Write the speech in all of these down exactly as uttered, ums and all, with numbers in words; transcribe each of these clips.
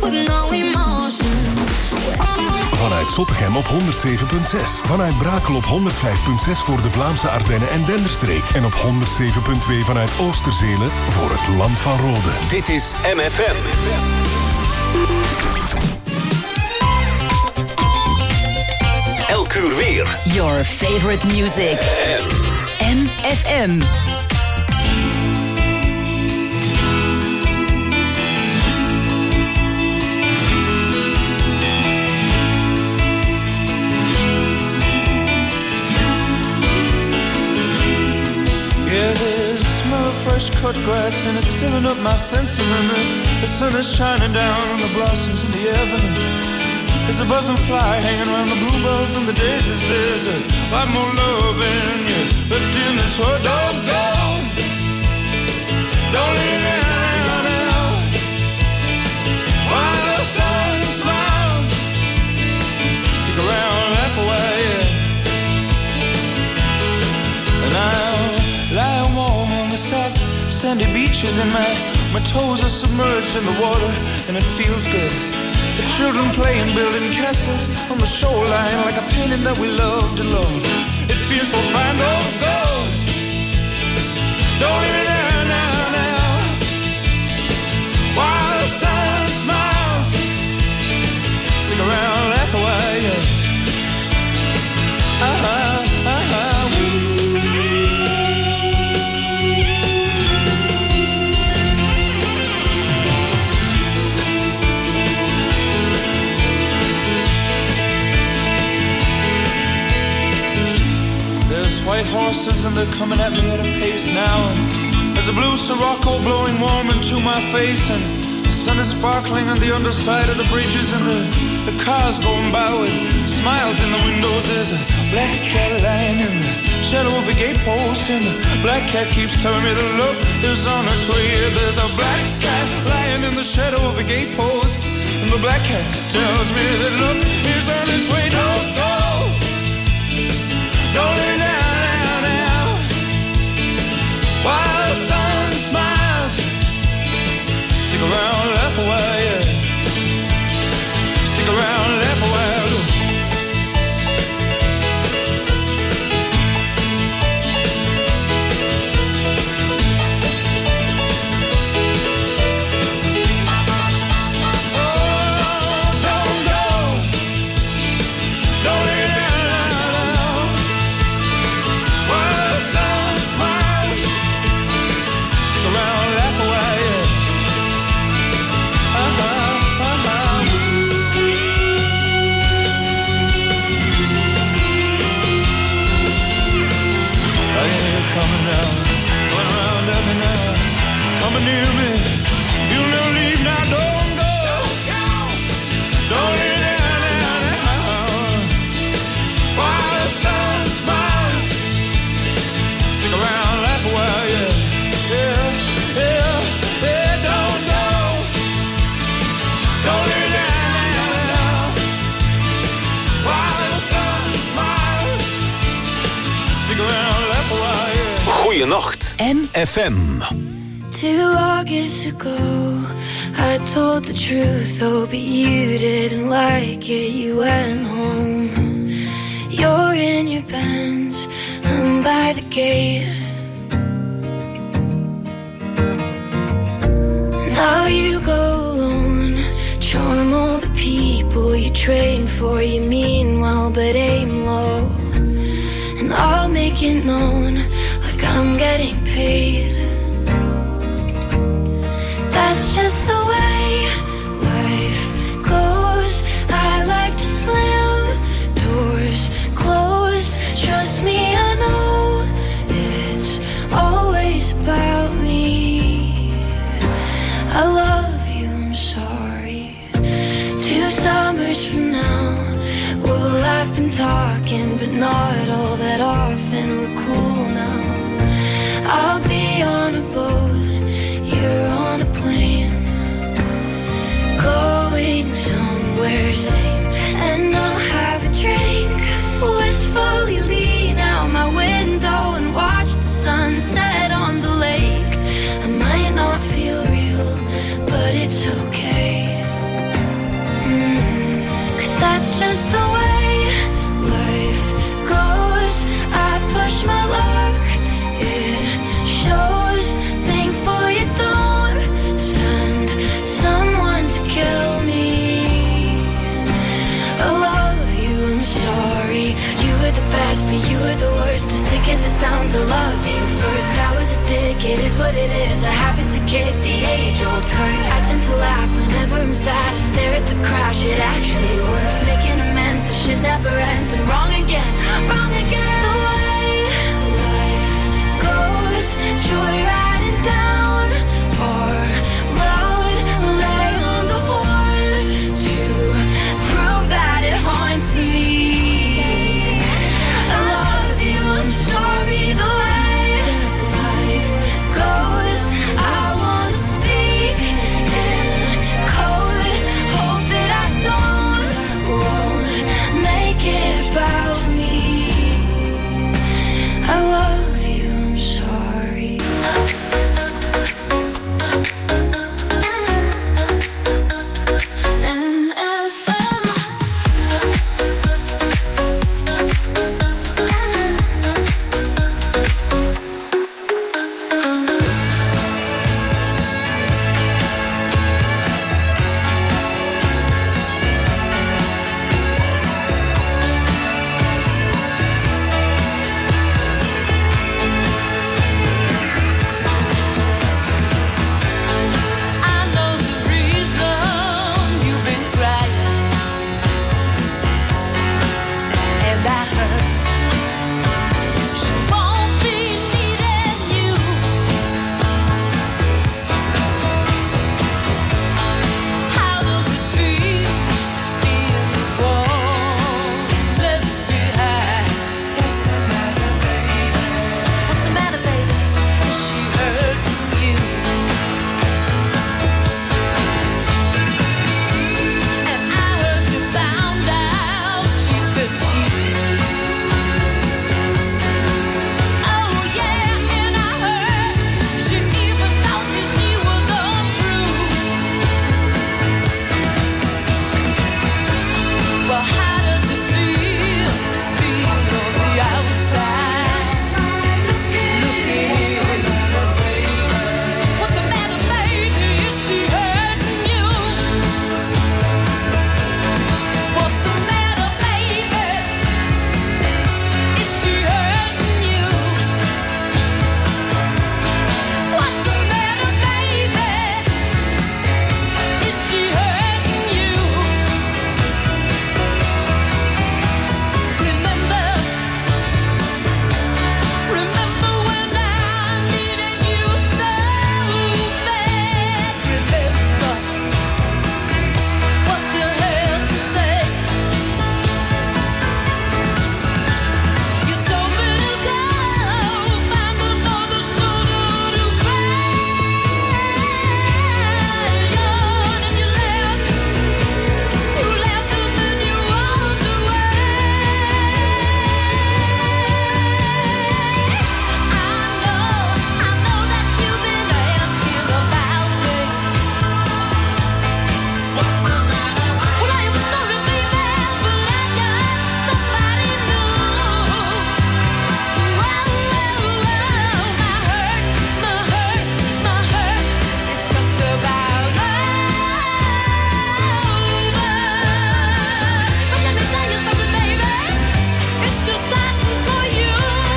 Vanuit Zottegem op honderd zeven punt zes. Vanuit Brakel op honderd vijf punt zes voor de Vlaamse Ardennen en Denderstreek. En op honderd zeven punt twee vanuit Oosterzelen voor het Land van Rode. Dit is M F M. Elk uur weer. Your favorite music. M F M. Yeah, there's a smell of fresh cut grass and it's filling up my senses, and the, the sun is shining down on the blossoms in the avenue. There's a buzzing fly hanging around the bluebells and the daisies. There's a lot more love in you left in this world. Don't go, don't leave it out now. While the sun smiles, stick around, laugh away, yeah. And I'll lie warm on the soft sandy beaches, and my, my toes are submerged in the water, and it feels good. The children playing, building castles on the shoreline, like a painting that we loved and loved. It feels so fine. Don't go, don't leave it there now, now. While the sun smiles, stick around, laugh away, yeah. Uh-huh, uh-huh. White horses and they're coming at me at a pace now, and there's a blue Sirocco blowing warm into my face, and the sun is sparkling on the underside of the bridges, and the, the cars going by with smiles in the windows. There's a black cat lying in the shadow of a gate post, and the black cat keeps telling me the look is on its way. There's a black cat lying in the shadow of a gate post, and the black cat tells me that look is on its way. Don't go, don't lay down. While the sun smiles, stick around, laugh away, yeah. Stick around, laugh away. Near me, you'll never leave now. Don't go, don't leave now, now, now. While the sun smiles, stick around, laugh away, yeah, yeah, yeah, yeah. Don't go, don't leave now, now. While the sun smiles, stick around, laugh away, yeah. Goeienacht, M F M. Two August ago, I told the truth, oh, but you didn't like it, you went home. You're in your Benz, I'm by the gate. Now you go alone, charm all the people you train for, you mean well, but aim low. And I'll make it known, like I'm getting paid. That's just the way life goes. I like to slam doors closed. Trust me, I know it's always about me. I love you, I'm sorry. Two summers from now, well, I've been talking, but not all that often. We're cool now. I'll be on a boat, you're on a plane, going somewhere sane, and I'll have a drink, wistfully lean out my window and watch the sunset on the lake. I might not feel real, but it's okay. It's just the way life goes. I push my luck, it shows. Thankful you don't send someone to kill me. I love you, I'm sorry. You were the best, but you were the worst. As sick as it sounds, I loved you first. I was a dick, it is what it is. I happen to kick the age-old curse. I tend to laugh whenever I'm sad. I stare at the crash, it actually works. Making amends, the shit never ends. I'm wrong again, wrong again. The way life goes, joyriding down our road. Lay on the horn to prove that it haunts me. I love you, I'm sorry. The way life goes, I want to speak in code. Hope that I don't won't make it about me. I love you, I'm sorry. N F M. I know the reason you've been crying, and I heard she won't be needing you. How does it feel being the one left behind? What's the matter, baby? What's the matter, baby? Is she hurting you? And I heard you found out she's been cheating. Oh yeah, and I heard she even told me she was untrue. Well, how does it feel being on the outside looking in? What's the matter, baby? Is she hurting you? What's the matter, baby? Is she hurting you? What's the matter, baby? Is she hurting you? Remember, remember when I needed you so bad. Remember, what's your head to say? You told me to go, find another shoulder to cry on, and you left, you left and then you walked away. I know, I know that you've been asking about me. What's the matter? Well, I am sorry, baby, but I got somebody new. Whoa, whoa, whoa, my hurt, my hurt, my hurt is just about over. But let me tell you something, baby, it's just starting for you.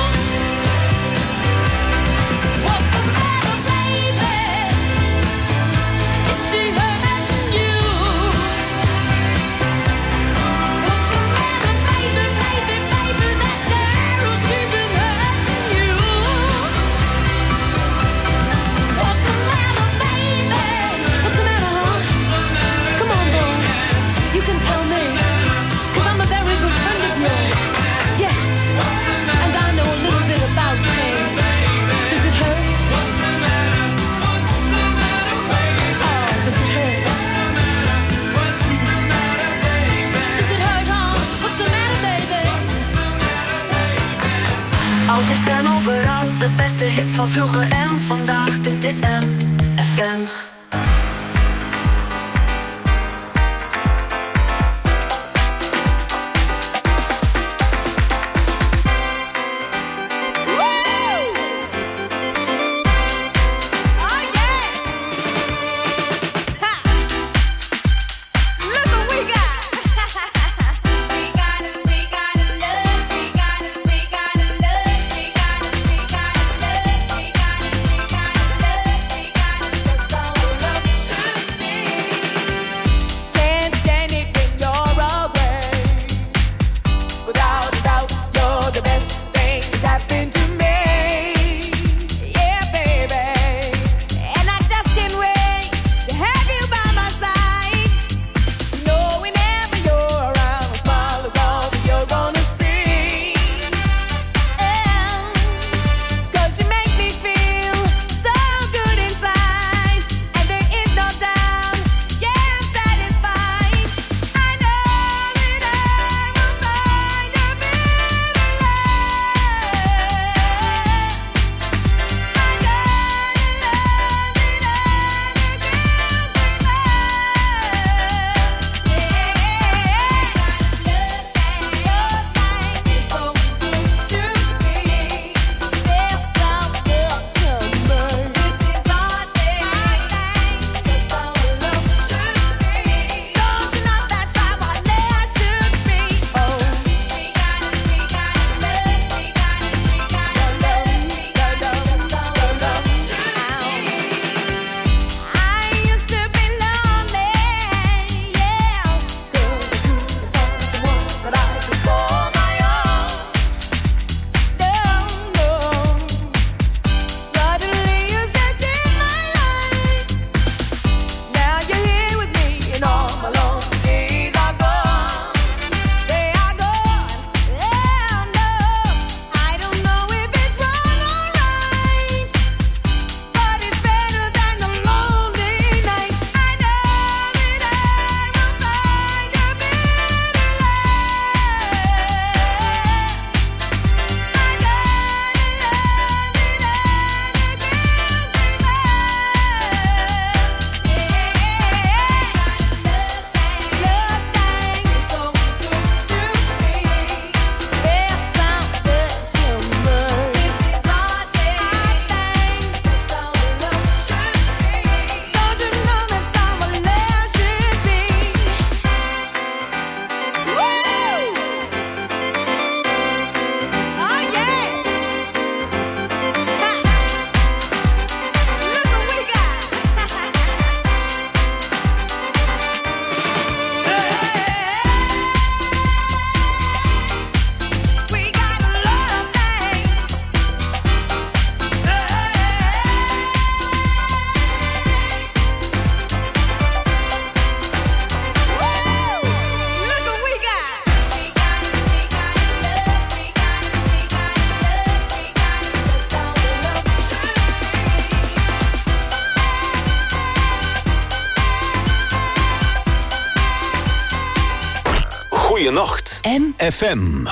What's the matter, baby? Is she hurting you? What's the matter, baby, baby, baby? That girl, she been hurting you. What's the matter, baby? What's the matter, huh? Come on, boy, you can tell me, 'cause I'm a very good friend of yours. Yes, and I know a little bit about pain. Does it hurt? Oh, does it hurt? Does it hurt, huh? What's the matter, baby? Altijd en overal, de beste hits van vroeger en vandaag. Dit is M F M. Goeienacht. M F M.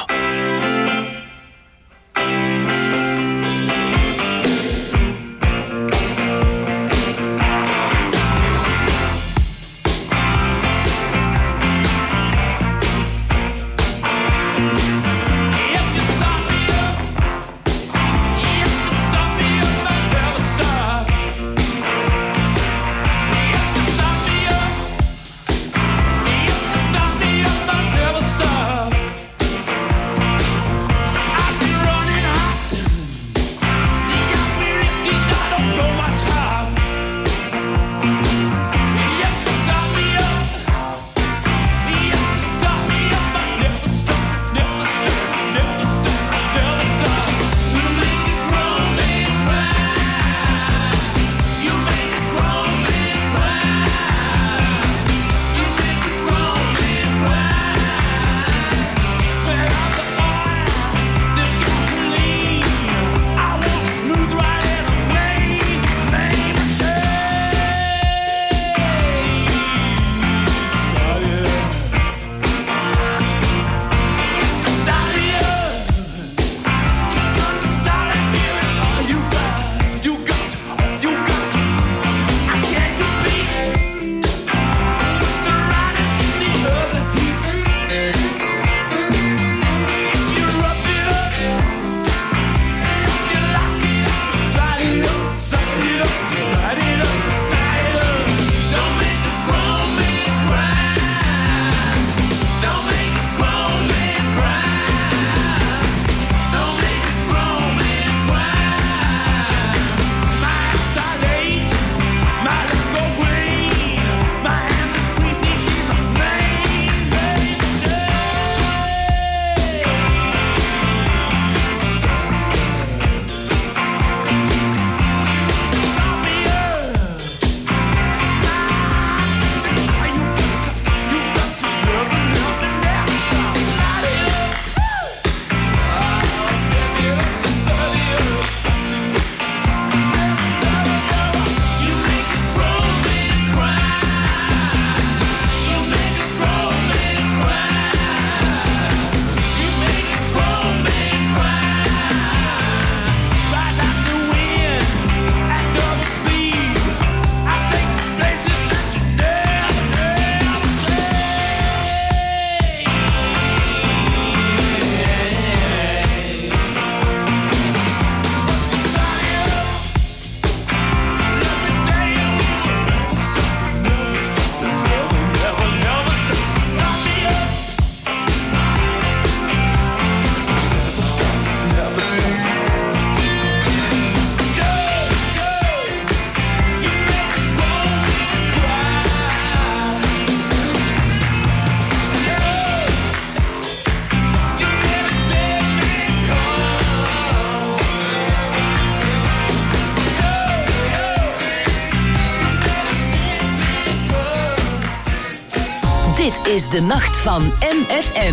Dit is de nacht van M F M.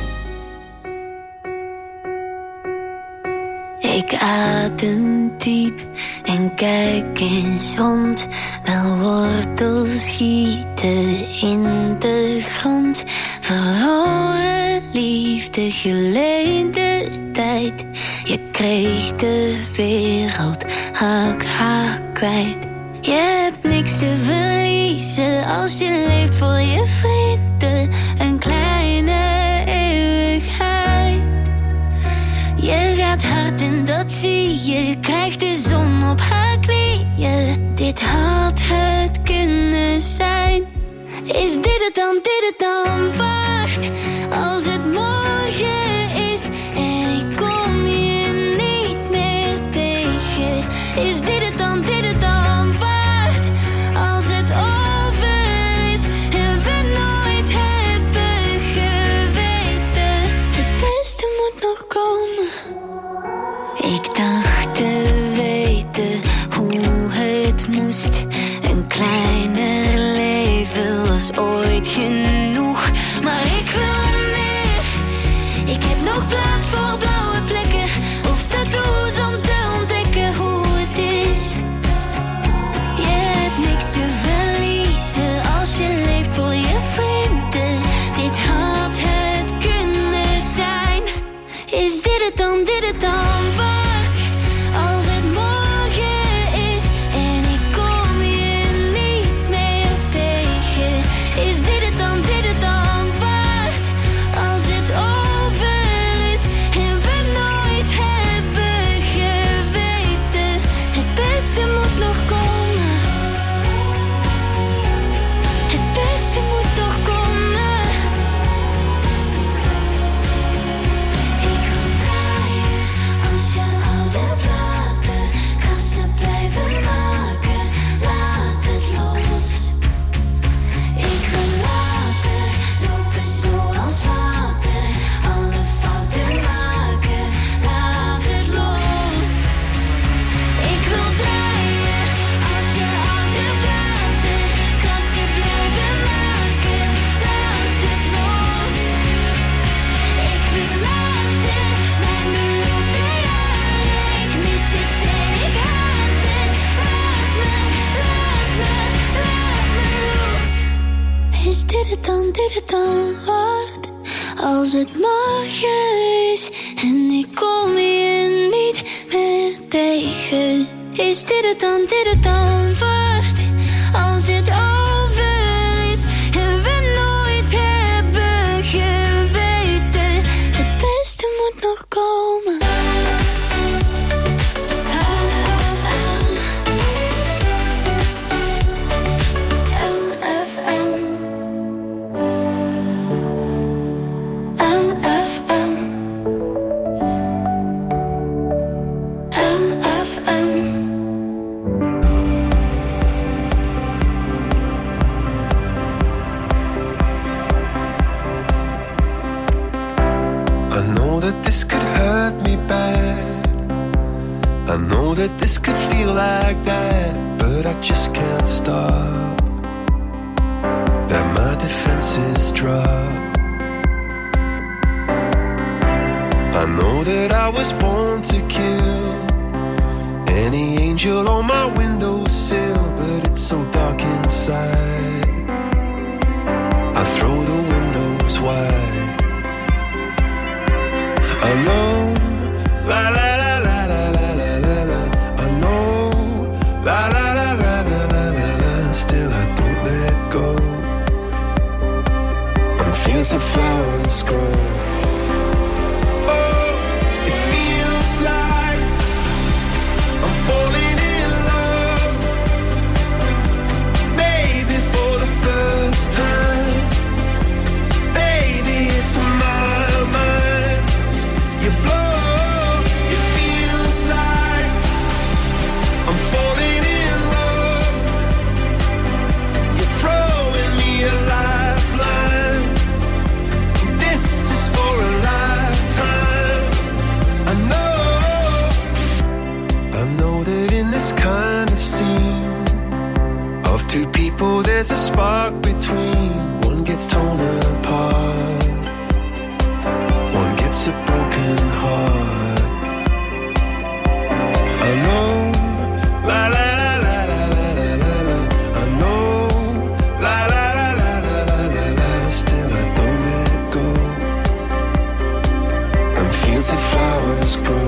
Ik adem diep en kijk eens rond. Wel wortels schieten in de grond. Verloren liefde, geleende tijd. Je kreeg de wereld, hak haar kwijt. Je hebt niks te verliezen als je leeft voor je vrienden. Een kleine eeuwigheid. Je gaat hard en dat zie je. Krijgt de zon op haar knieën. Dit had het kunnen zijn. Is dit het dan, dit het dan? Wacht, als het morgen is en ik kom je niet meer tegen. Is dit het dan, dit het dan? Wacht, als het over is en we nooit hebben geweten. Het beste moet nog komen. Ik dacht te weten hoe het moest. Een kleiner leven was ooit genoeg. Maar ik wil meer. Ik heb nog plaats voor blauwe plekken of tattoos om te ontdekken hoe het is. Je hebt niks te verliezen als je leeft voor je vrienden. Dit had het dan, dit het dan wat? Als het mag is en ik kom je niet meer tegen. Is dit het dan, dit het dan wat? Als het over is en we nooit hebben geweten. Het beste moet nog komen. I know that this could feel like that, but I just can't stop. That my defenses drop. I know that I was born to kill any angel on my windowsill, but it's so dark inside. I throw the windows wide. I know, la la la la la la la la la. I know, la la la la la la la la. Still I don't let go. I'm fields of flowers grow. Oh, it feels like I'm falling in love. Maybe for the first time. Baby, it's my mind. You blow. Kind of scene of two people, there's a spark between. One gets torn apart, one gets a broken heart. I know, la la la la la la la la la. I know, la la la la la la la la. Still I don't let go. And fields of flowers grow.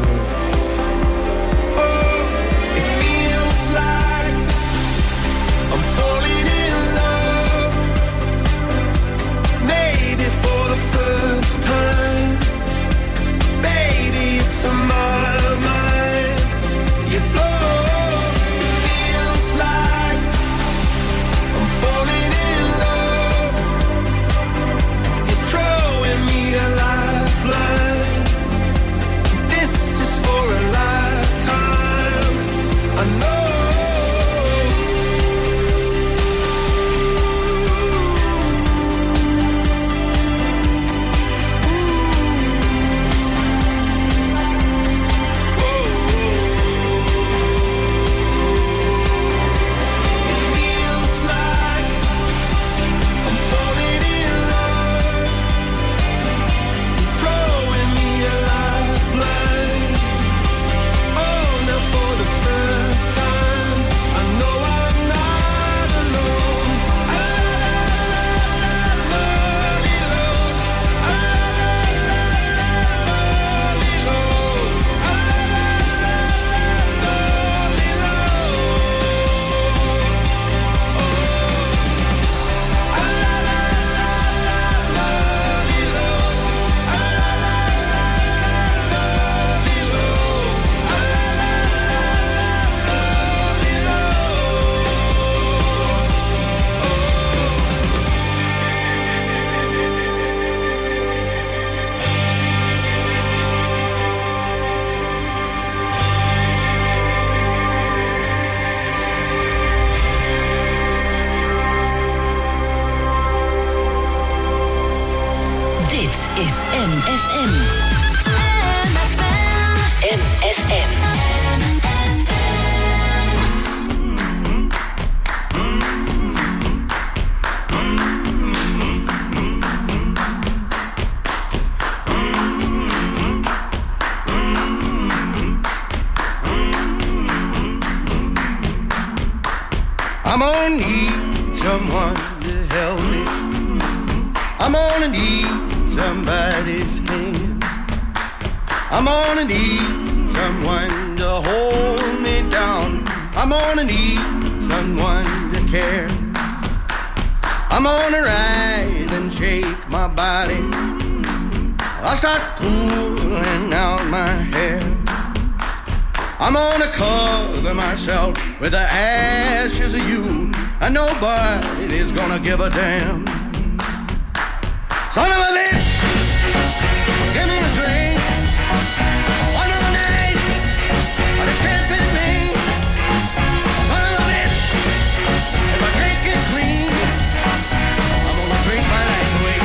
I'm gonna need someone to help me I'm gonna need somebody's hand. I'm gonna need someone to hold me down. I'm gonna need someone to care. I'm gonna rise and shake my body. I'll start pulling out my hair. I'm gonna cover myself with the ashes of you, and nobody's gonna give a damn. Son of a bitch, give me a drink. One more night, but it's can't be me. Son of a bitch, if I can't get clean, I'm gonna drink my life away.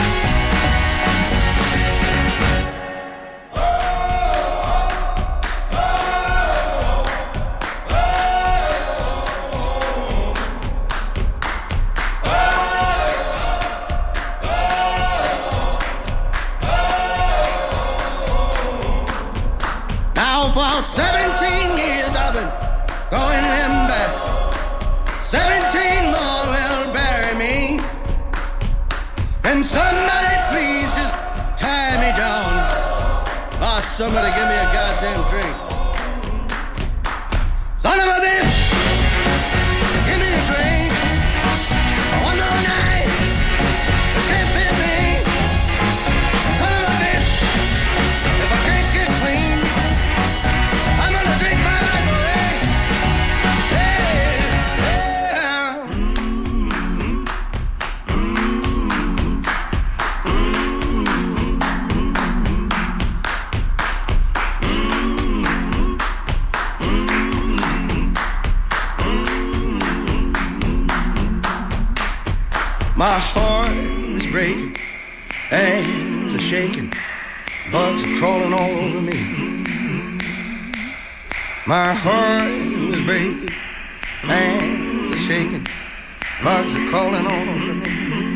For seventeen years I've been going them back. Seventeen more will bury me. Can somebody please just tie me down? Oh, somebody give me a goddamn drink. Son of a bitch, give me a drink. One more night, this can't be me. Son of a bitch, if I can't get clean, I'm gonna drink my life away. Yeah, yeah. My heart is breaking, hands are shaking, bugs are crawling all over me. My heart is breaking, hands are shaking, bugs are crawling all over me.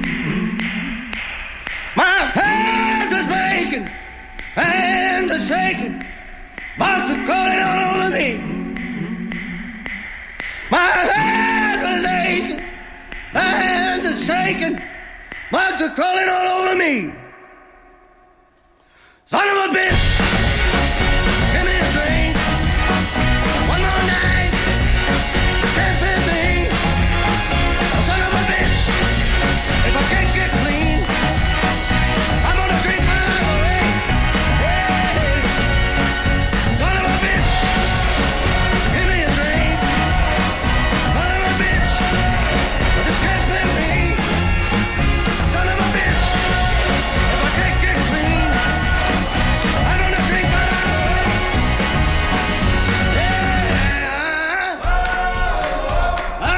My heart is breaking, hands are shaking, bugs are crawling all over me. My head is aching, hands are shaking, bugs are crawling all over me. Son of a bitch, give me a drink. One more night, this can't be me. Son of a bitch, if I can't get clean, I'm gonna drink my life away. Yeah. Son of a bitch, give me a drink. Son of a bitch, this can't be me. Son of a bitch, if I can't get clean, I'm gonna drink my life away. Yeah. Oh.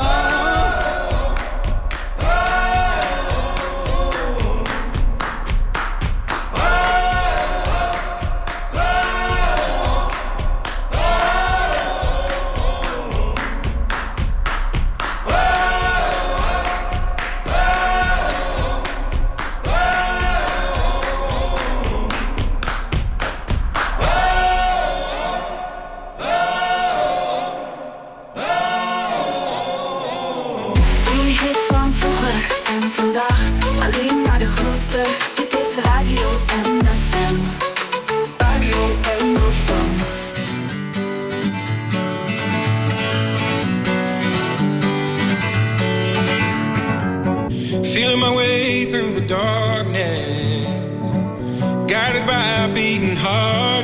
Die hits van vroeger en vandaag, alleen maar de grootste. Dit is Radio M F M. Radio M F M. Feeling my way through the darkness, guided by a beating heart.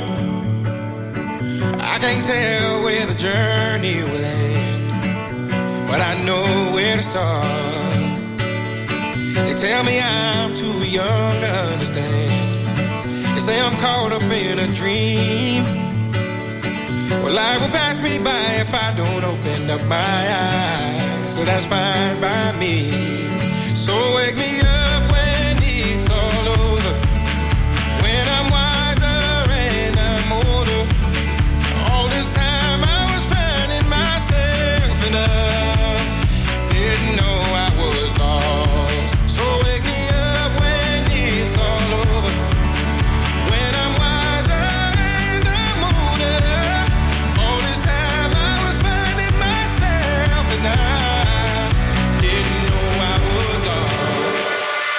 I can't tell where the journey will end, but I know where to start. They tell me I'm too young to understand. They say I'm caught up in a dream. Well, life will pass me by if I don't open up my eyes. So that's fine by me. So wake me up when it's all over, when I'm wiser and I'm older. All this time I was finding myself and I didn't know I was lost. So wake me up when it's all over, when I'm wiser and I'm older. All this time I was finding myself and I didn't know I was lost.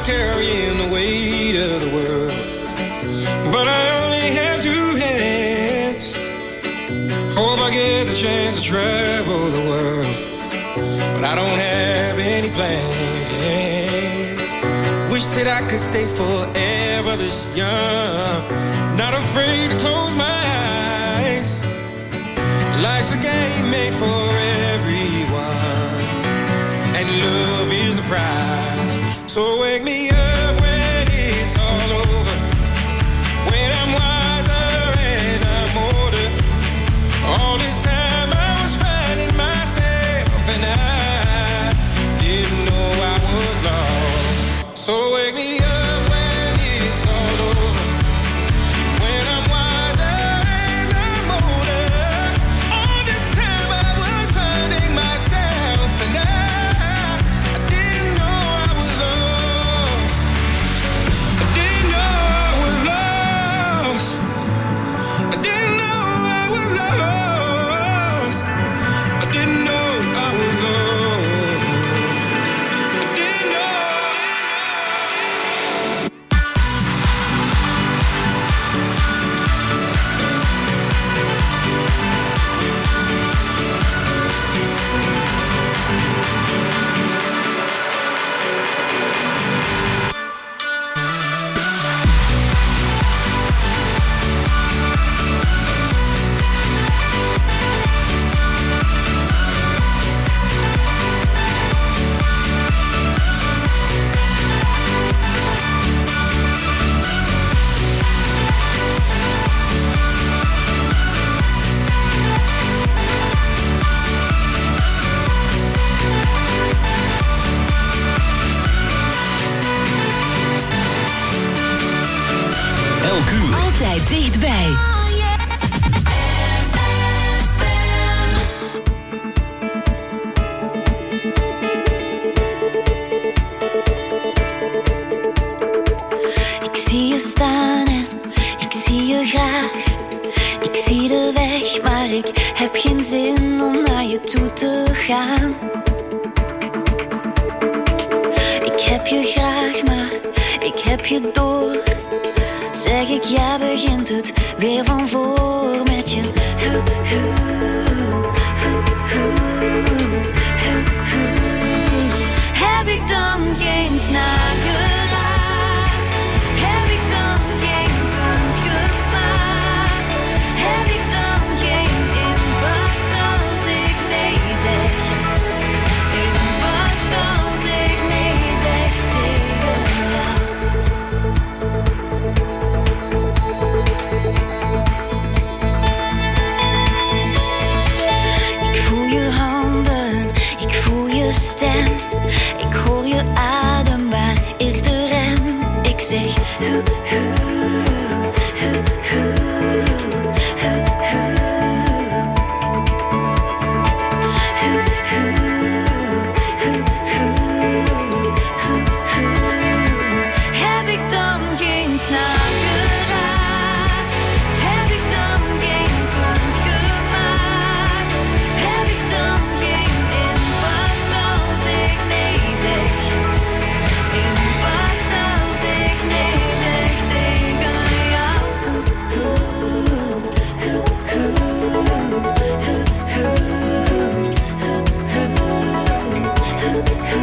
carrying the weight of the world. But I only have two hands. Hope I get the chance to travel the world, but I don't have any plans. Wish that I could stay forever this young, not afraid to close my eyes. Life's a game made for everyone, and love is the prize. So wake me up when it's all over, when I'm wiser and I'm older. All this time I was finding myself, and I didn't know I was lost. So wake me up when it's all over, when I'm wiser and I'm older. All this time I was finding myself, and I, I didn't know I was lost. I didn't know I was lost. I didn't know I was lost. I didn't know I was lost. I didn't know. Elk uur. Altijd dichtbij. Ik zie je staan en ik zie je graag. Ik zie de weg, maar ik heb geen zin om naar je toe te gaan. Ik heb je graag, maar ik heb je door. Zeg ik, ja, begint het weer van voor met je. Hu, hu, hu, hu, hu, hu. Heb ik dan geen snaar geraakt? Heb ik dan geen punt gemaakt? Heb ik dan geen impact als ik nee zeg? Impact als ik nee zeg tegen jou? Ik voel je handen, ik voel je stem. Ik hoor je adem, waar is de rem? Ik zeg hu, hu, hu, hu, hu, hu. Hu, hu, hu, hu, hu, hu. Heb ik dan geen snaar geraakt? Heb ik dan geen punt gemaakt? Heb ik dan geen impact als ik nee zeg? Impact als ik nee zeg tegen jou? Hu, hu, hu, hu, hu, hu, hu, hu, hu, hu,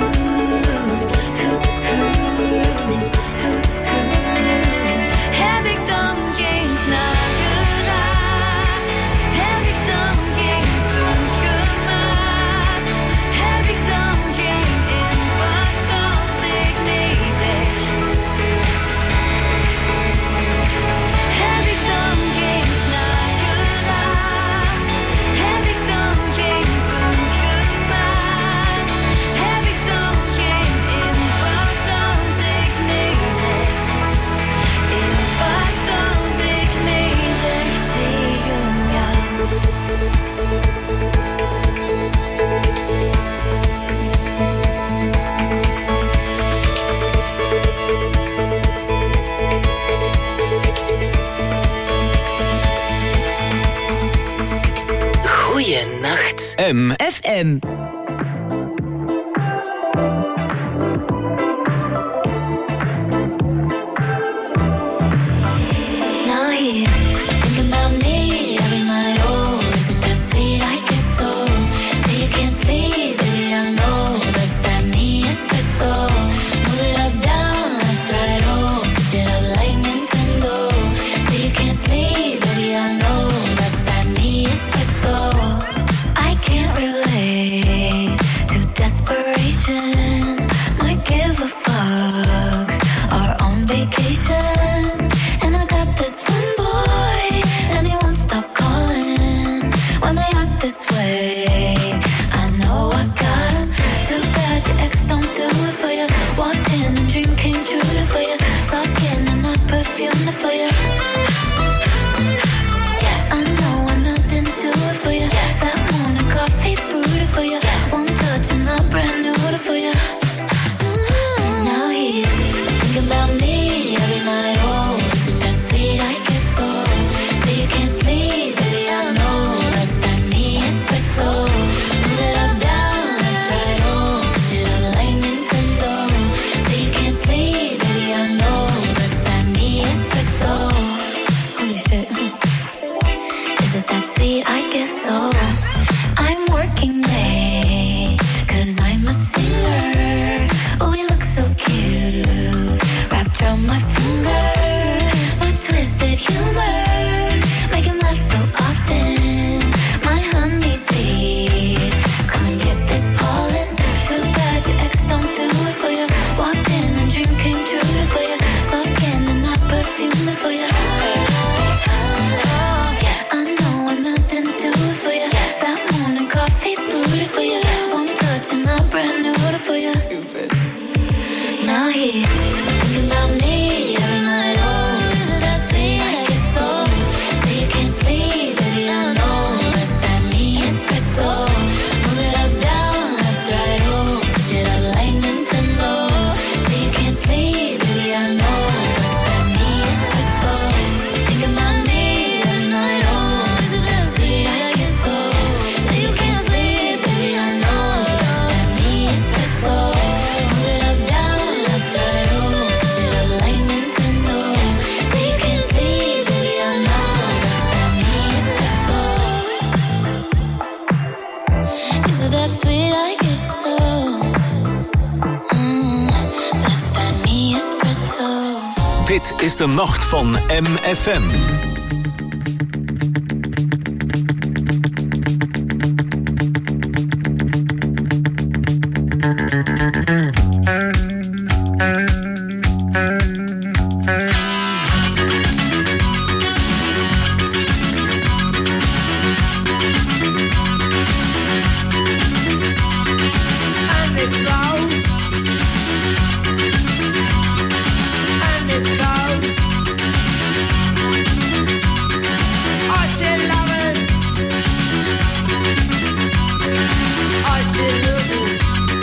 hu. Heb ik dan geen snaar geraakt? Heb ik dan geen punt gemaakt? Heb ik dan geen impact als ik nee zeg? Heb ik dan geen snaar geraakt? Heb ik dan geen punt gemaakt? Heb ik dan geen impact als ik nee zeg? Impact als ik nee zeg tegen jou? Goeienacht. M. F M. give a fuck. Are on vacation, and I got this one boy, and he won't stop calling when they act this way. I know I got him. Too bad your ex don't do it for you. Walked in and dream came true for you. Soft skin and not perfume for you. Yes, I know I'm out into it for you. Yes, that morning coffee brewed for you. Yes, one touch and I'm brand new for you. Mm-hmm. Now he's thinking about me every night. Oh, is it that sweet? I guess so. Say you can't sleep, baby, I know. That's that me espresso. Move it up, down, left, right, oh. Switch it up like Nintendo. Say you can't sleep, baby, I know. That's that me espresso. Holy shit. Is it that sweet? I guess so. I'm working late, cause I'm a singer. Oh, we look so cute, wrapped around my finger. My twisted humor, make him laugh so often. My honeybee, come and get this pollen. Too bad your ex don't do it for you. Walked in and dream came true for you. Soft skin and not perfume for you. Yes, I know I'm out into it for you. Yes, that morning coffee brewed for you. Yes, one touch and I'm brand new for you. Stupid. Now he's thinking about me every night. Oh, is it that sweet? I guess so. Say you can't sleep, baby, I know. That's that me espresso. Move it up, down, left, right, oh. Switch it up like Nintendo. Say you can't sleep, baby, I know. That's that me espresso. Thinking about me every night. Oh, is it that sweet? I guess so. Say you can't sleep, baby, I know. That's that me espresso. Move it up, down, left, right, oh. Switch it up like Nintendo. Say you can't sleep, baby, I know. That's that me espresso. Is it that sweet? I guess so. Mm, that's that me espresso. Dit is de nacht van M F M. And it flows, and it goes. I see lovers, I see losers,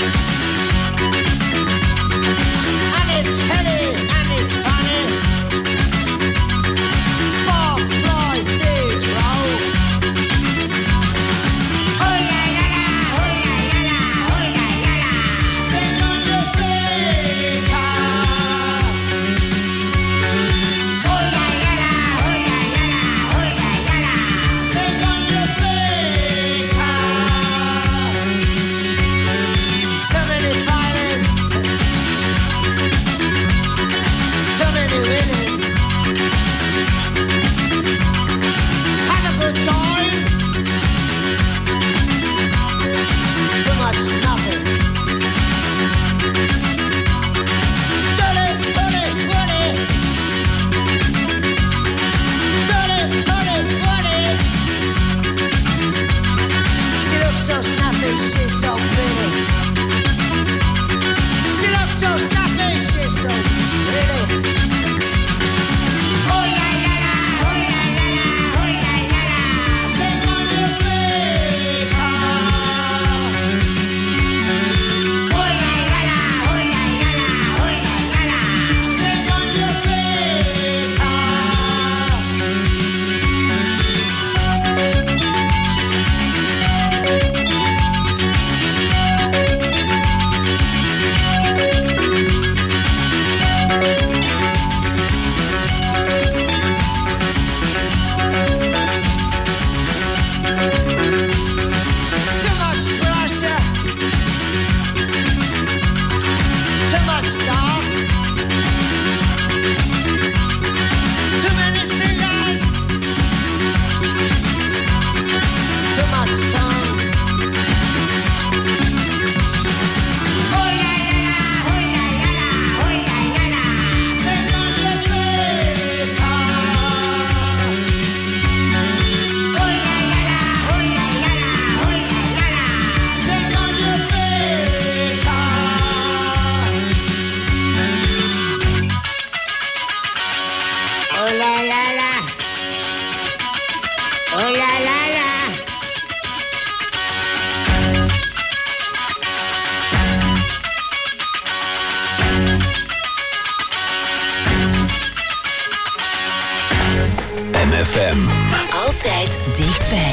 and it's heavy and it's funny. Sparks fly, tears roll. Oh la la la, oh la la la, oh la la la. Secondo Africa. Oh la la la, oh la la la, oh la la la. Secondo Africa. Too many fighters, too many winners. Have a good time. Too much nothing. Dirty, dirty, dirty. Dirty, dirty, dirty. She looks so snappy, she's so pretty. She looks so snappy, she's so pretty. Oh la la la, oh la la la, oh la la la. Secondo Africa. Oh la la la, oh la la la, oh la la la. Secondo Africa. Too much pressure, too much dark, too many singers, too much songs. Oh la la la, oh la F M. Altijd dichtbij.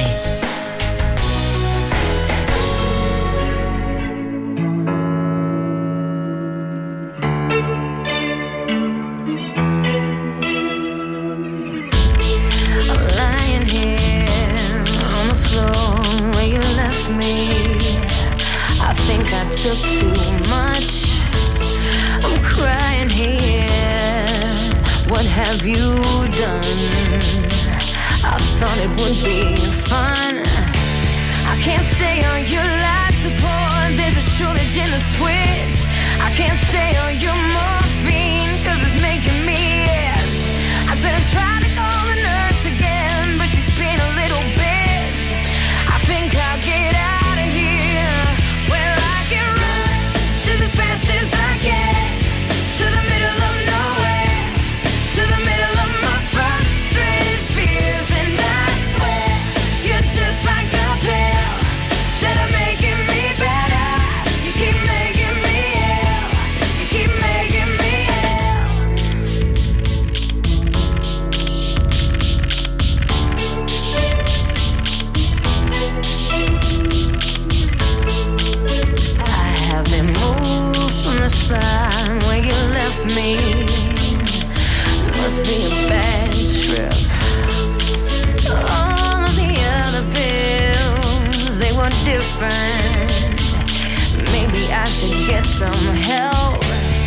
Took too much. I'm crying here. What have you done? I thought it would be fun. I can't stay on your life support. There's a shortage in the switch. I can't stay on your morphine, cause it's making me itch. I said I tried to call the nurse again, but she's been a little bitch. I think I'll get out of here. Where I can run just as fast as I can, to the middle of nowhere, to the middle of my frustrated fears. And I swear, you're just like a pill. Instead of making me better, you keep making me ill. You keep making me ill. I haven't moved from the spot where you left me. This must be a bad trip. All of the other pills, they were different. Maybe I should get some help.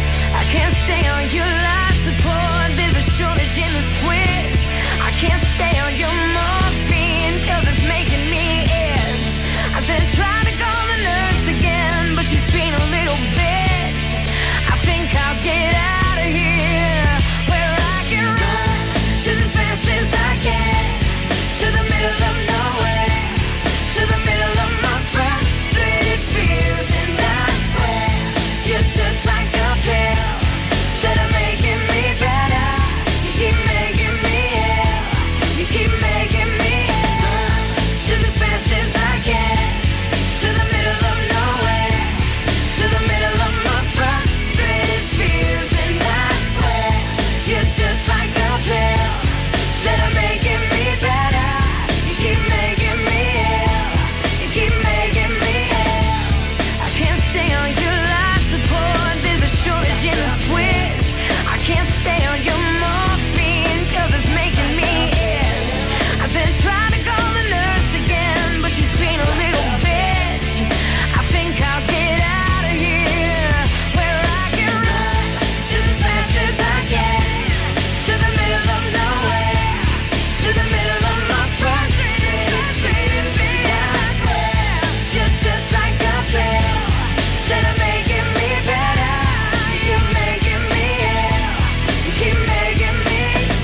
I can't stay on your life support. There's a shortage in the switch. I can't stay on your morphine, cause it's making me itch. I said try to call the nurse again, but she's being a little bitch. I think I'll get out of here, where I can run just as fast as I can, to the middle of nowhere, to the middle of my frustrated fears. And I swear, you're just like a pill. Instead of making me better, you keep making me ill. You keep making me ill. Just as fast as I can, to the middle of nowhere, to the middle of my frustrated fears. And I swear, you're just like a pill. Instead of making me better, you keep making me ill. You keep making me ill. I can't stay on your life support. There's a shortage in the switch. I can't stay on your morphine, cause it's making me itch. I said try to call the nurse again, but she's being a little bitch. I think I'll get out of here, where I can run just as fast as I can, to the middle of nowhere, to the middle of my frustrated fears. And I swear, you're just like a pill. Instead of making me better, you keep making me ill. You keep making me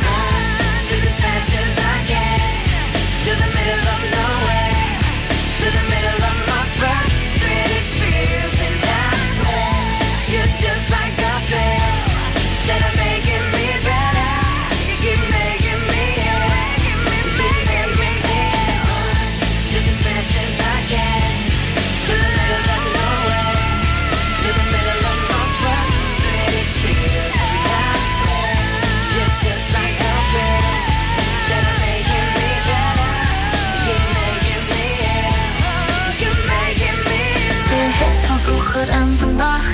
run just as fast as I can, to the middle of nowhere, to the middle of my frustrated fears. And I swear, you're just like a pill. Instead of making me better, you keep making me ill. You keep making me ill. Just as fast as I can, to the middle of nowhere, to the middle of my frustrated fears. And I swear, you're just like a pill. Instead of making me better, you keep making me ill. You keep making me ill. De hits van vroeger en vandaag,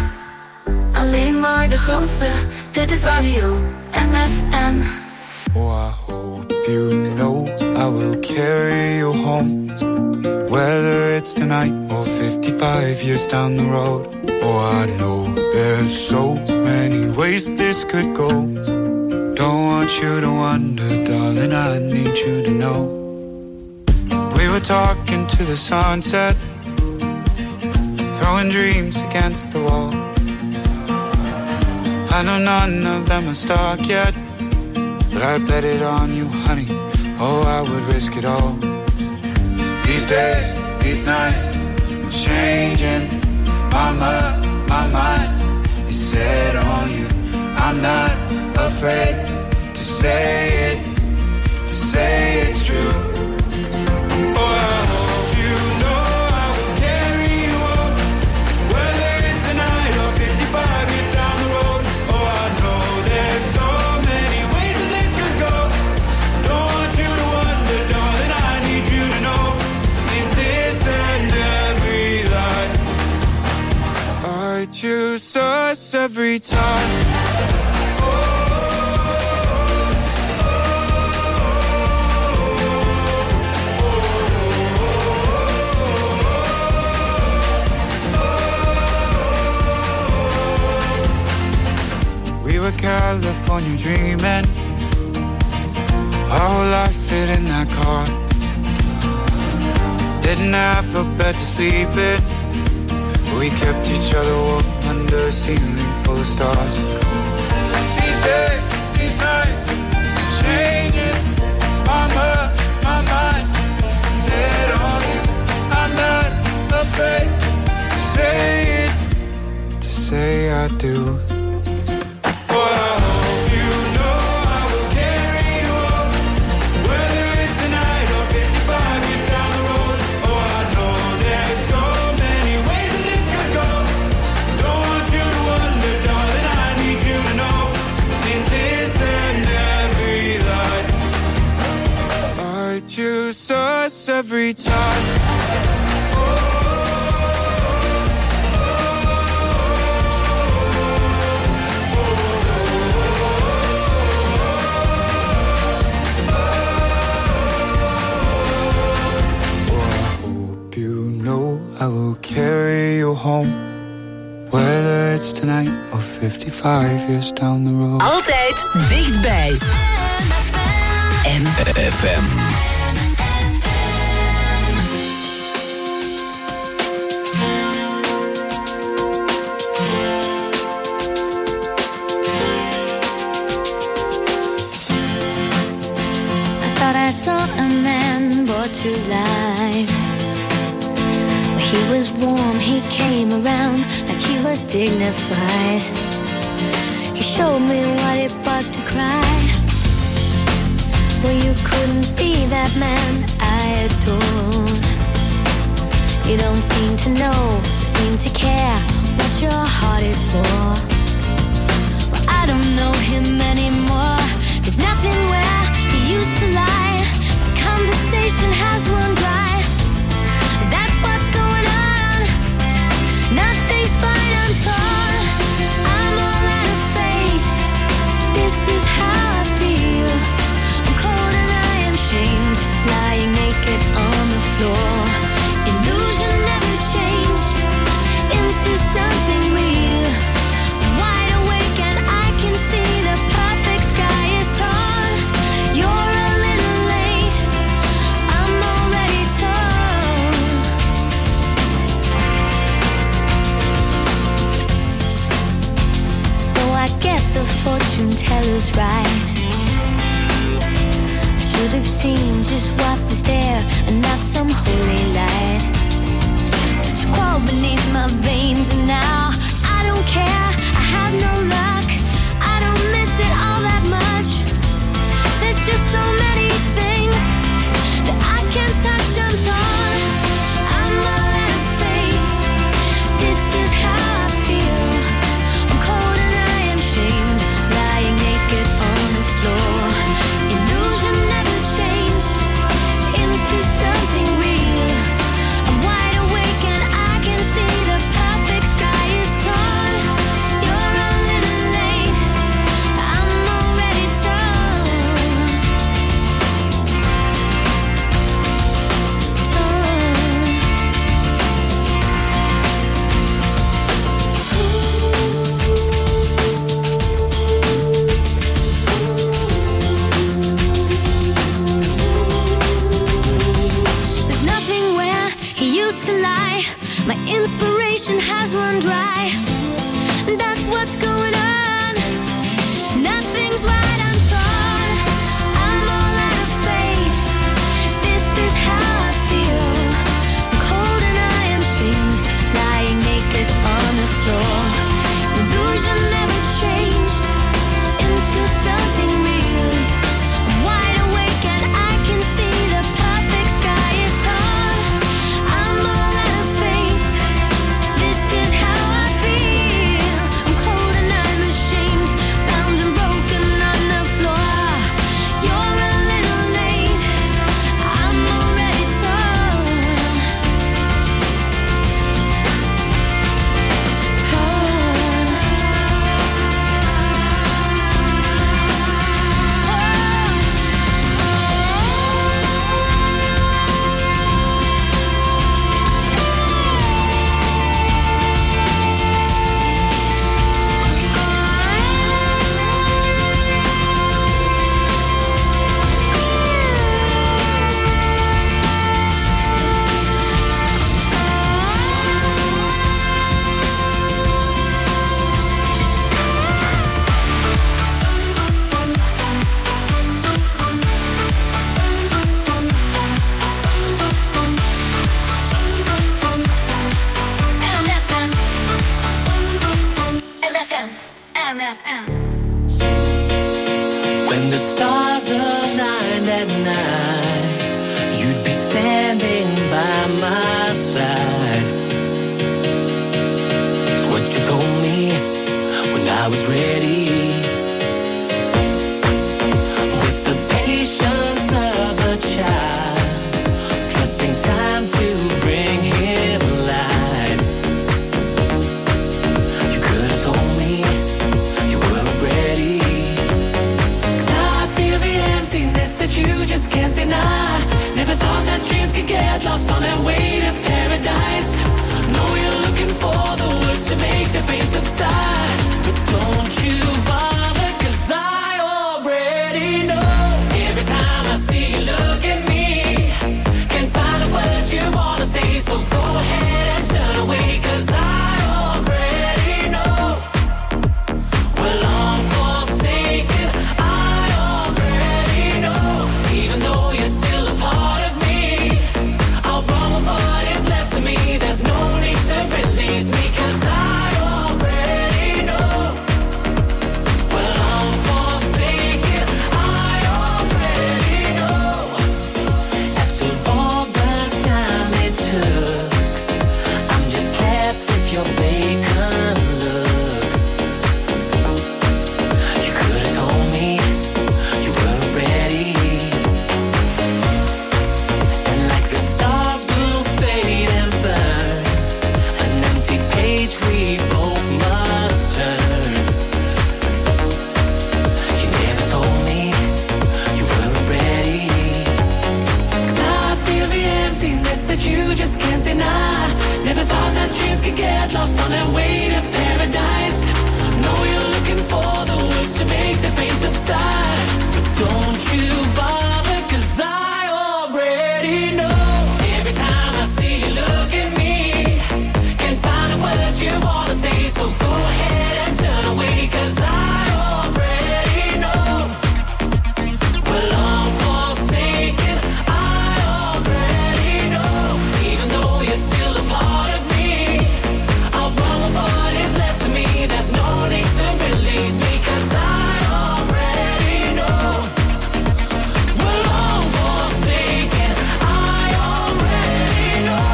alleen maar de grootste. Dit is Radio M F M. Oh, I hope you know I will carry you home, whether it's tonight or fifty-five years down the road. Oh, I know there's so many ways this could go. Don't want you to wonder, darling, I need you to know. We were talking to the sunset, throwing dreams against the wall. I know none of them are stuck yet, but I bet it on you, honey. Oh, I would risk it all. These days, these nights, I'm changing. Mama, my mind is set on you. I'm not afraid to say it, to say it's true. Oh, I hope you know I will carry you home, whether it's tonight or fifty-five years down the road. Oh, I know there's so many ways that this could go. Don't want you to us every time. We were California dreaming, our whole life fit in that car. Didn't have a bed to sleep in, we kept each other warm under a ceiling full of stars. These days, these nights, changing. I'm up, my mind set on you. I'm not afraid to say it, to say I do. Choose us every time. I will carry you home, whether it's tonight or fifty-five years down the road. Altijd dichtbij. M F M. I saw a man brought to life. He was warm, he came around like he was dignified. He showed me what it was to cry. Well, you couldn't be that man I adored. You don't seem to know, seem to care what your heart is for. Well, I don't know him anymore. There's nothing where he used to lie. Conversation has run dry. That's what's going on. Nothing's fine, I'm torn. I'm all out of faith. This is how I feel. I'm cold and I am shamed, lying naked on the floor. Illusion never changed into something real. I'm wide awake and I can see the perfect sky is torn. You're a little late, I'm already torn. So I guess the fortune teller's right. I should have seen just what was there and not some holy light. But you crawled beneath my veins and now I don't care, I have no luck. I don't miss it all that much. There's just so many things that I can't touch, I'm torn. I'm all out of faith. This is how I feel. I'm cold and I am shamed, lying naked on the floor. Illusion never changed into something real. I'm wide awake and I can see the perfect sky is torn. M F M. When the stars aligned at night, you'd be standing by my side. It's what you told me when I was ready. With the patience of a child, trusting time to bring him light. You could have told me you weren't ready. Emptiness that you just can't deny. Never thought that dreams could get lost on their way to paradise. Know you're looking for the words to make the pain subside, but don't you bother, 'cause I already know. Every time I see you look at me, can't find the words you wanna say, so go ahead and turn away, 'cause I already know. We're long forsaken. Even though you're still a part of me, I'll run with what is left of me. There's no need to release me, 'cause I already know. Well, I'm forsaken, I already know. After all the time it took, I'm just left with your vacant look. You could have told me you weren't ready. We both must turn. You never told me you weren't ready. 'Cause now I feel the emptiness that you just can't deny. Never thought that dreams could get lost on their way to paradise. Know you're looking for the words to make the pain subside, but don't you bother, 'cause I already know. Every time I see you look at me, can't find the words you wanna say, so go ahead and turn away, 'cause I already know. Well, I'm forsaken, I already know. Even though you're still a part of me, I'll run with what is left of me. There's no need to release me, 'cause I already know. Well, I'm forsaken, I already know.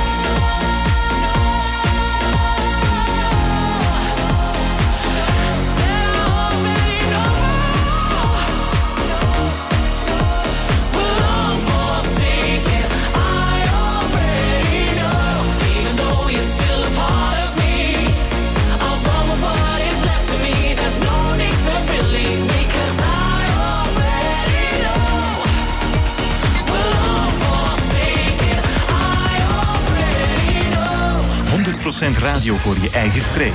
honderd procent radio voor je eigen streek.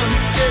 one day.